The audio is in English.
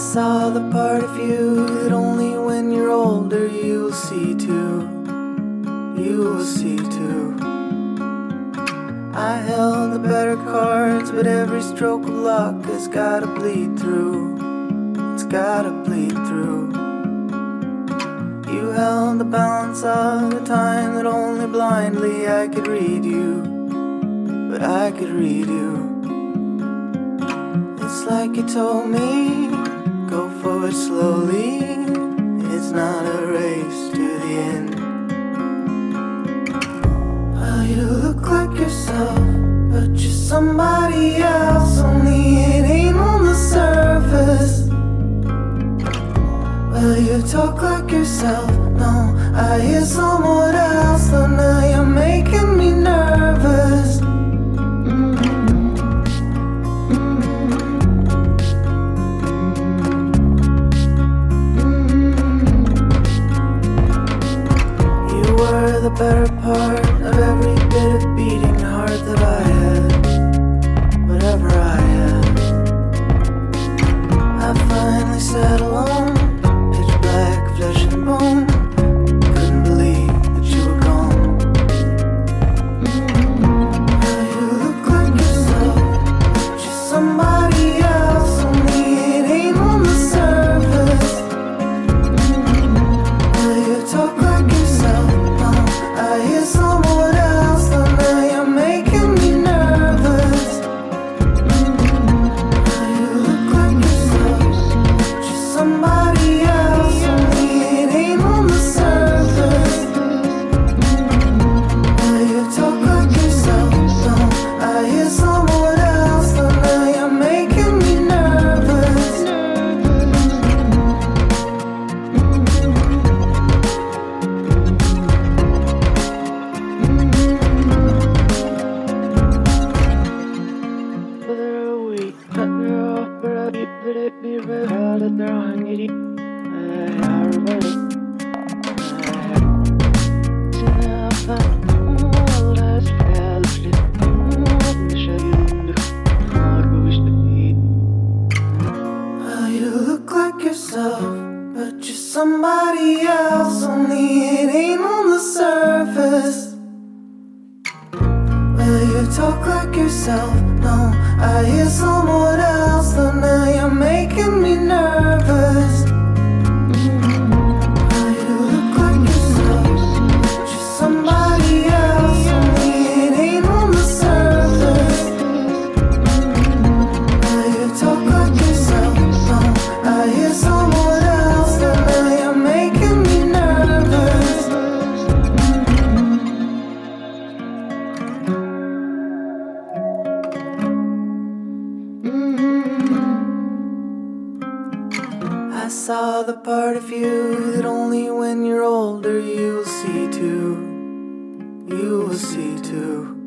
saw the part of you that only when you're older you'll see too. You will see too. I held the better cards, but every stroke of luck has gotta bleed through. It's gotta bleed through. You held the balance of the time that only blindly I could read you. But I could read you. It's like you told me, go forward slowly. It's not a race to the end. Well, you look like yourself, but you're somebody else. Only it ain't on the surface. Well, you talk like yourself, no, I hear someone else. Though now you're making me nervous. The better part of every bit of beating heart that I had, whatever I had. I finally sat alone, pitch black, flesh and bone. Couldn't believe that you were gone. Now you look like yourself, but you're somebody else. Only it ain't on the surface. Now you talk like yourself, I hear someone else, though now you're making me nervous. Now you look like yourself, just somebody else. Only it ain't on the surface. Now you talk like yourself, no, I hear someone else, though now you're making me nervous. Well, you look like yourself, but you're somebody else. Only it ain't on the surface. Well, you talk like yourself, no, I hear someone else, though now you're making me nervous. Well, you look like yourself, but you're somebody else. Only it ain't on the surface. Well, you talk like yourself, no, I hear someone else, though now you're making me nervous. I saw the part of you that only when you're older you'll see too. You will see too.